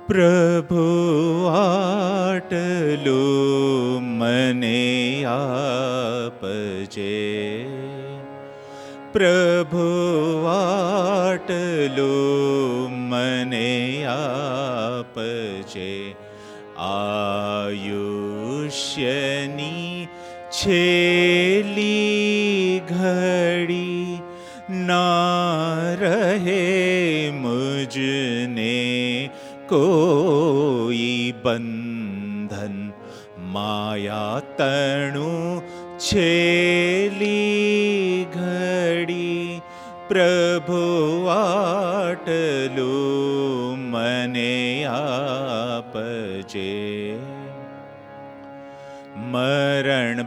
પ્રભુ આટલું મને આપજે, પ્રભુ આટલું મને આપજે. આયુષ્યની છેલ્લી ઘડી ના રહે મુજને કોઈ બંધન, માયા તણું છેલ્લી ઘડી પ્રભુ આટલું મને આપજે. મરણ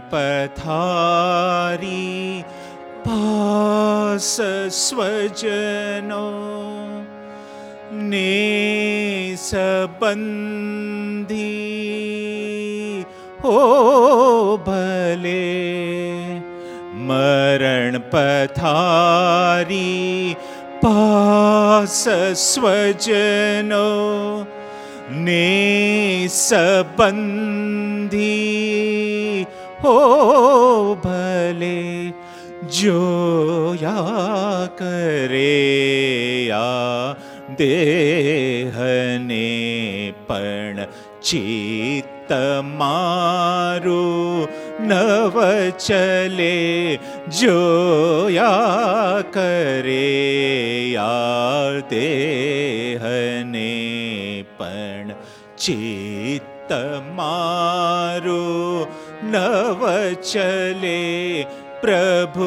પથારી પાસ સ્વજનો ને સંબંધી હો ભલે, મરણ પથારી પાસ સ્વજનો ને સંબંધી હો ભલે, જોયા કરે આ દેહને પણ ચિત્ત મારું નવ ચલે, જોયા કરે આ દેહને પણ ચિત્ત મારું નવ ચલે. પ્રભુ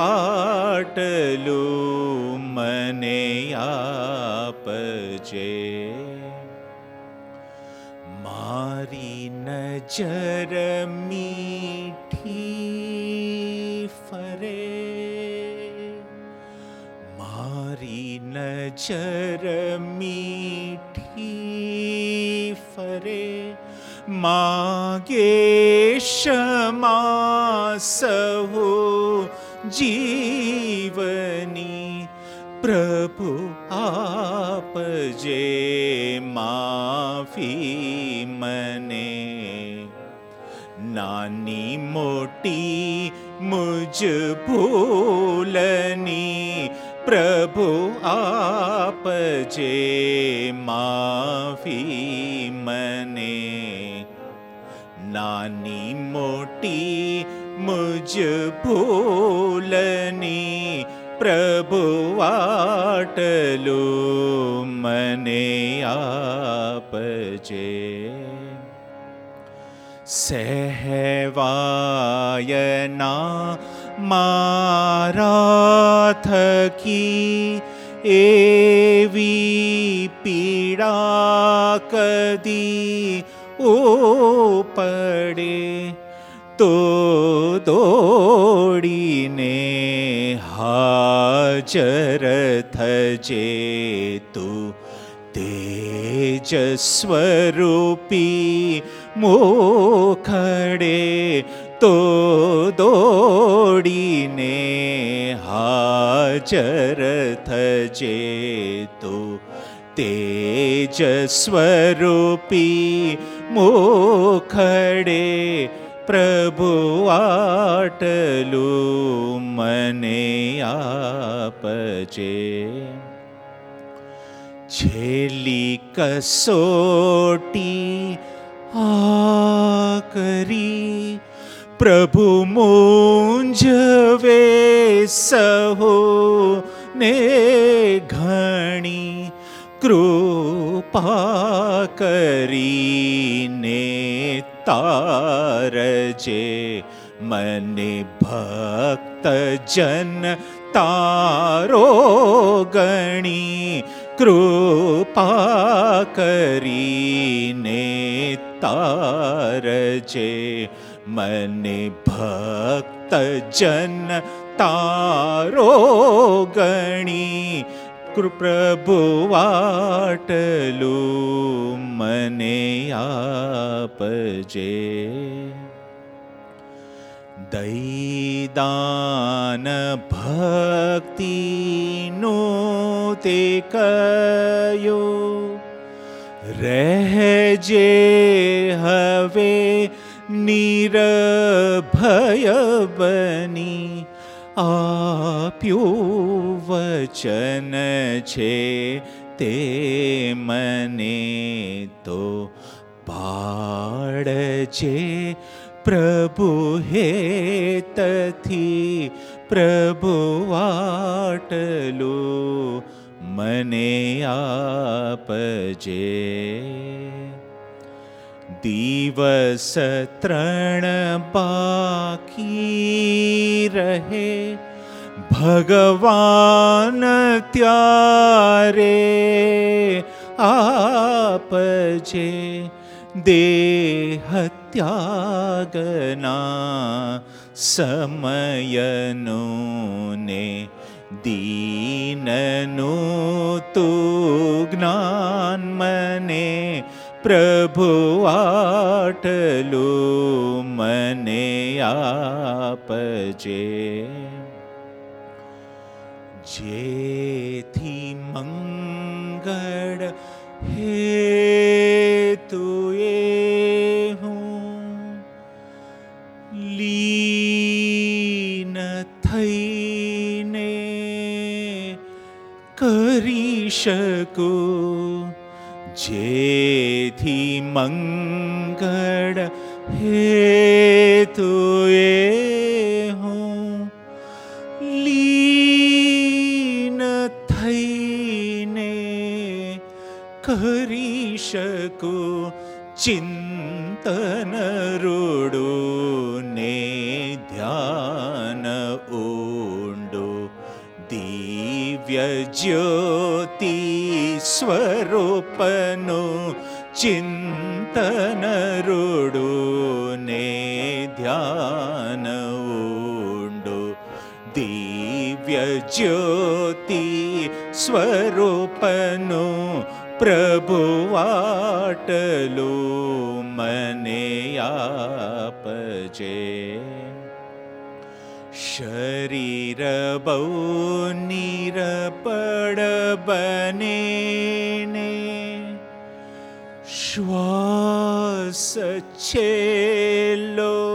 આટલું મને આપજે. મારી નજર મીઠી ફરે, મારી નજર મીઠી ફરે, માગે ક્ષમા સહુ જીવની, પ્રભુ આપજે માફી મને. નાની મોટી મુજ ભૂલની, પ્રભુ આપજે માફી મને. નાની મોટી મુજ ભૂલની, પ્રભુ આટલું મને આપજે. સહેવાયના મારા થકી એવી પીડા કદી ઉપડે, તો દોડીને હાજર થજે તું તેજ સ્વરૂપી મોખડે, તો દોડીને હાજર થજે તું તેજ સ્વરૂપી મોખડે. પ્રભુ આટલું મને આપજે. છેલ્લી કસોટી આકરી, પ્રભુ મૂંઝવે સહુ ને ઘણી, કૃપા કરીને તારજે મને ભક્ત જન તારો ગણી, કૃપા કરીને તારજે મને ભક્ત જન તારો ગણી. પ્રભુ આટલું મને આપજે. દૈદાન ભક્તિનો તે કયો રહેજે હવે નિર્ભય બની, આપ્યું વચન છે તે મને તો પાડજે. પ્રભુ હેતથી પ્રભુ આટલું મને આપજે. દિવસ 3 બાકી રહે ભગવાન ત્યારે આપજે. દેહ ત્યાગના સમયનું ને દીનનું તું જ્ઞાન મને પ્રભુ આટલું મને આપજે. જેથી મંગળ હેતુએ હું લીન થઈને કરી શકું. જેથી મંગળ હેતુએ હું લીન થઈને કરી શકું. ચિંતન રૂડું ને ધ્યાન ઊંડું દિવ્ય જ્યોતિ સ્વરૂપનું. ચિંતન રૂડું ને ધ્યાન ઊંડું દિવ્ય જ્યોતિ સ્વરૂપનું પ્રભુ આટલું મને આપજે. શરીર બહુ નિરપડ બને ને શ્વાસ છેલ્લો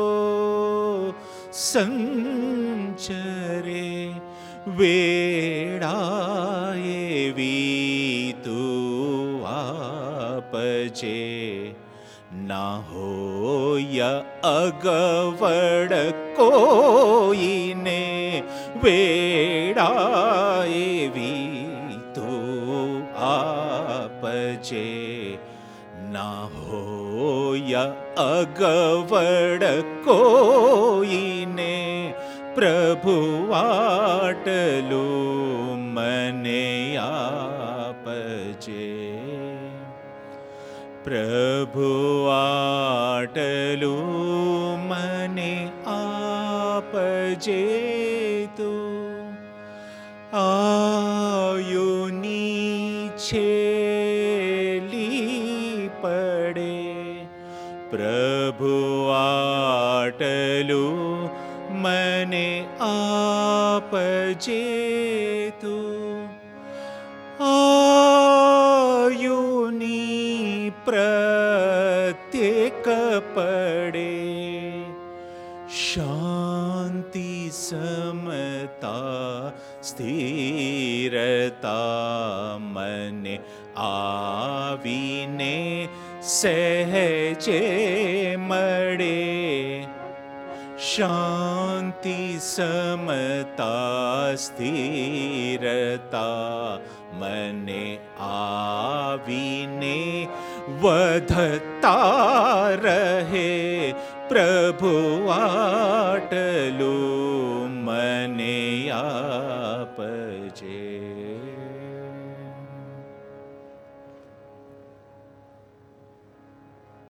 સંચરે વેળાએ એવી તું આપજે. ના હોય અગવડ કોઈને વેળા એવી તું આપજે. ના હોય અગવડ કોઈને પ્રભુ આટલું મને આપજે. પ્રભુ આટલું મને આપજે. તું આયુની છેલી પડે પ્રભુ આટલું મને આપજે. તું આયુની પ્રત્યેક પડે શાંતિ સમતા સ્થિરતા મને આવીને સહેજે મળે. શાંતિ સમતા સ્થિરતા મને આવીને વધતા રહે. પ્રભુ આટલું મને આપજે.